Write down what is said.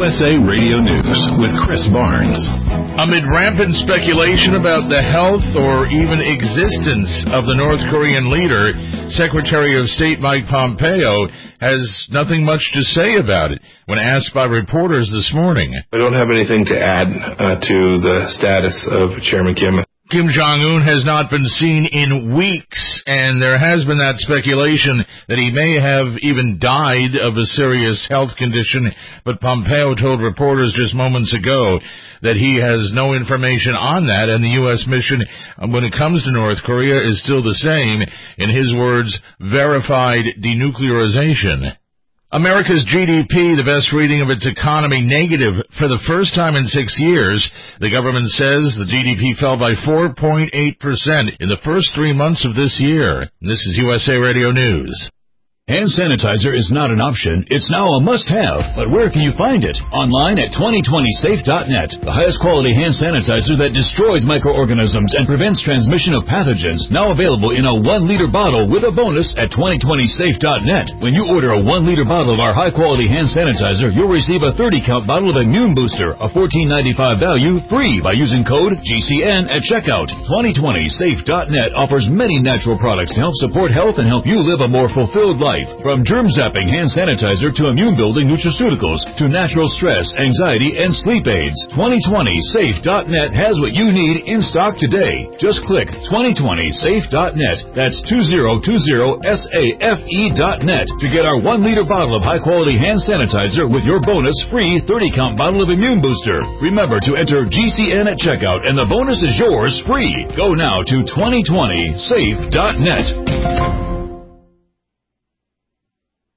USA Radio News with Chris Barnes. Amid rampant speculation about the health or even existence of the North Korean leader, Secretary of State Mike Pompeo has nothing much to say about it when asked by reporters this morning. I don't have anything to add to the status of Chairman Kim. Kim Jong-un has not been seen in weeks, and there has been that speculation that he may have even died of a serious health condition, but Pompeo told reporters just moments ago that he has no information on that, and the U.S. mission when it comes to North Korea is still the same, in his words, verified denuclearization. America's GDP, the best reading of its economy, negative for the first time in 6 years. The government says the GDP fell by 4.8% in the first 3 months of this year. This is USA Radio News. Hand sanitizer is not an option. It's now a must-have. But where can you find it? Online at 2020safe.net. The highest quality hand sanitizer that destroys microorganisms and prevents transmission of pathogens. Now available in a 1-liter bottle with a bonus at 2020safe.net. When you order a 1-liter bottle of our high-quality hand sanitizer, you'll receive a 30-count bottle of Immune Booster, a $14.95 value, free by using code GCN at checkout. 2020safe.net offers many natural products to help support health and help you live a more fulfilled life. From germ-zapping hand sanitizer to immune-building nutraceuticals to natural stress, anxiety, and sleep aids. 2020safe.net has what you need in stock today. Just click 2020safe.net. That's 2020safe.net to get our 1-liter bottle of high-quality hand sanitizer with your bonus free 30-count bottle of Immune Booster. Remember to enter GCN at checkout, and the bonus is yours free. Go now to 2020safe.net.